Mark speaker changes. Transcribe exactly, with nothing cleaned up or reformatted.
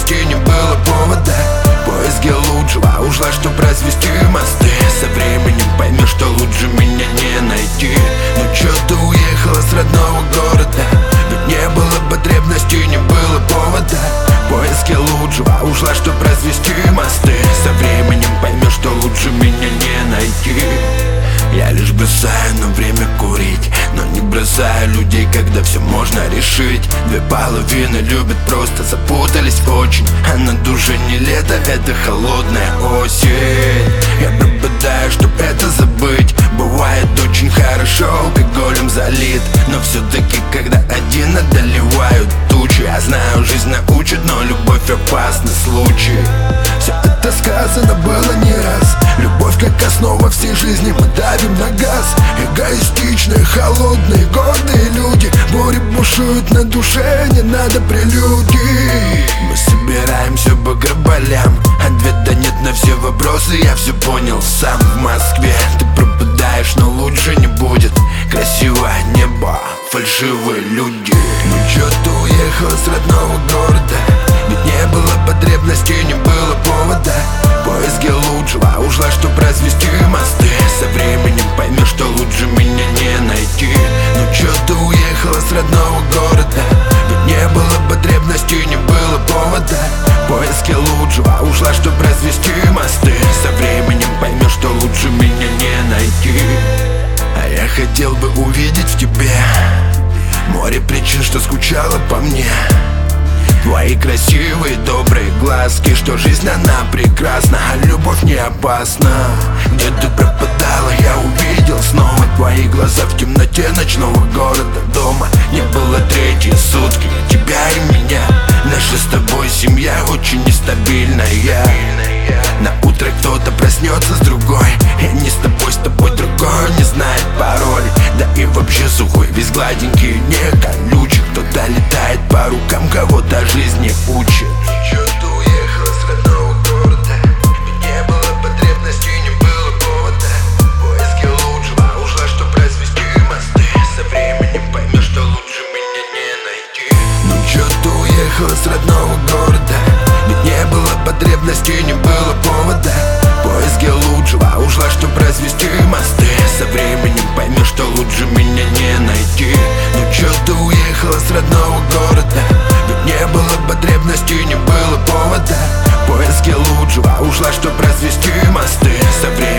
Speaker 1: потребности, не было повода. Поиски лучшего, ушла, чтоб развести мосты. Со временем поймешь, что лучше меня не найти. Ну чё ты уехала с родного города? Ведь не было потребности, не было повода. Поиски лучшего, ушла, чтоб развести мосты. Со временем поймешь, что лучше меня не найти. Я лишь бросаю на время курить, но не бросаю людей, когда все можно решить. Две половины любят, просто запутались очень. А на душе не лето, это холодная осень. Я пропадаю, чтоб это забыть. Бывает очень хорошо, алкоголем залит. Но все-таки, когда один, одолевают тучи. Я знаю, жизнь научит, но любовь опасный случай. Все это сказано было не раз. Любовь как основа всей жизни, мы давим на газ. Эгоистичные, холодные, гордые люди. Бури бушуют на душе, не надо прелюдий. Мы собираемся по гроболям. Ответа нет на все вопросы, я все понял сам. В Москве ты пропадаешь, но лучше не будет. Красивое небо, фальшивые люди. Ну чё ты уехала с родного города? Ведь не было потребности, не было повода. Поиски лучшего, ушла, чтоб развести мосты. Со временем поймешь, что лучше меня не найти. Ну чё ты уехала с родного города? Ведь не было потребности, не было повода. Поиски лучшего, ушла, чтоб развести мосты. Со временем поймешь, что лучше меня не найти. А я хотел бы увидеть в тебе море причин, что скучала по мне. Твои красивые, добрые глазки, что жизнь она прекрасна, а любовь не опасна. Где ты пропадала, я увидел снова твои глаза в темноте ночного города. Дома не было третьи сутки тебя и меня. Наша с тобой семья очень нестабильная. На утро кто-то проснется с другой, и не с тобой, с тобой другой не знает пароль. Да и вообще сухой, весь гладенький, не колючий. Кто-то летает по рукам, кого-то жизни учит. Чё ты уехала с родного города? Ведь не было потребности, не было повода. Поиски лучшего, ушла, чтоб развести мосты. Со временем поймешь, что лучше меня не найти. Ну чё ты уехала с родного города? Ведь не было потребности, не было повода. Поиски лучшего, ушла, чтоб развести мосты. Со временем поймешь, что лучше меня не найти. Ну чё ты уехала с родного города? Ведь не было потребности, не было повода. Поиски лучшего, ушла, чтоб развести мосты. Со временем